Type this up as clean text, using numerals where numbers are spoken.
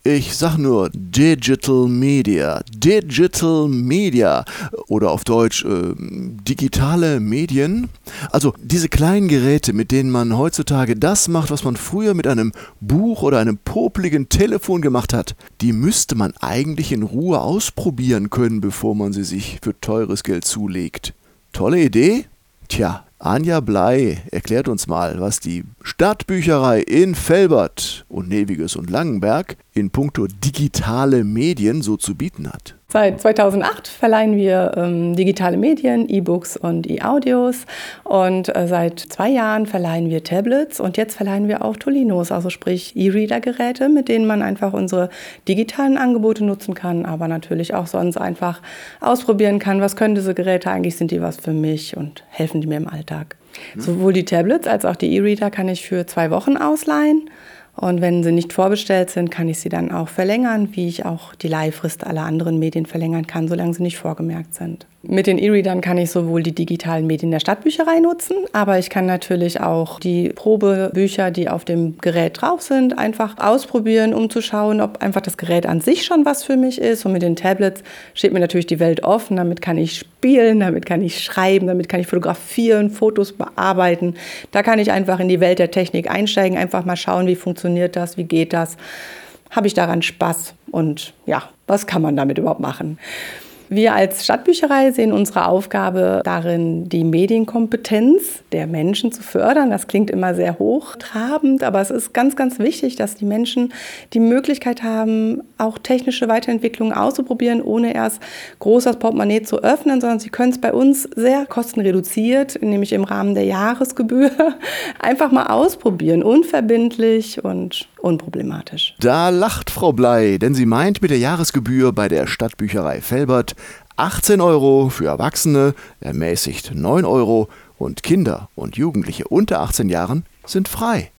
Ich sag nur Digital Media. Digital Media. Oder auf Deutsch digitale Medien. Also diese kleinen Geräte, mit denen man heutzutage das macht, was man früher mit einem Buch oder einem popligen Telefon gemacht hat, die müsste man eigentlich in Ruhe ausprobieren können, bevor man sie sich für teures Geld zulegt. Tolle Idee? Tja, Anja Bley erklärt uns mal, was die Stadtbücherei in Velbert und Neviges und Langenberg in puncto digitale Medien so zu bieten hat. Seit 2008 verleihen wir digitale Medien, E-Books und E-Audios und seit 2 Jahren verleihen wir Tablets und jetzt verleihen wir auch Tolinos, also sprich E-Reader-Geräte, mit denen man einfach unsere digitalen Angebote nutzen kann, aber natürlich auch sonst einfach ausprobieren kann, was können diese Geräte eigentlich, sind die was für mich und helfen die mir im Alltag. Sowohl die Tablets als auch die E-Reader kann ich für 2 Wochen ausleihen. Und wenn sie nicht vorbestellt sind, kann ich sie dann auch verlängern, wie ich auch die Leihfrist aller anderen Medien verlängern kann, solange sie nicht vorgemerkt sind. Mit den E-Readern kann ich sowohl die digitalen Medien der Stadtbücherei nutzen, aber ich kann natürlich auch die Probebücher, die auf dem Gerät drauf sind, einfach ausprobieren, um zu schauen, ob einfach das Gerät an sich schon was für mich ist. Und mit den Tablets steht mir natürlich die Welt offen. Damit kann ich spielen, damit kann ich schreiben, damit kann ich fotografieren, Fotos bearbeiten. Da kann ich einfach in die Welt der Technik einsteigen, einfach mal schauen, wie funktioniert das, wie geht das, habe ich daran Spaß und ja, was kann man damit überhaupt machen? Wir als Stadtbücherei sehen unsere Aufgabe darin, die Medienkompetenz der Menschen zu fördern. Das klingt immer sehr hochtrabend, aber es ist ganz, ganz wichtig, dass die Menschen die Möglichkeit haben, auch technische Weiterentwicklungen auszuprobieren, ohne erst groß das Portemonnaie zu öffnen, sondern sie können es bei uns sehr kostenreduziert, nämlich im Rahmen der Jahresgebühr, einfach mal ausprobieren, unverbindlich und unproblematisch. Da lacht Frau Bley, denn sie meint mit der Jahresgebühr bei der Stadtbücherei Velbert 18 € für Erwachsene, ermäßigt 9 € und Kinder und Jugendliche unter 18 Jahren sind frei.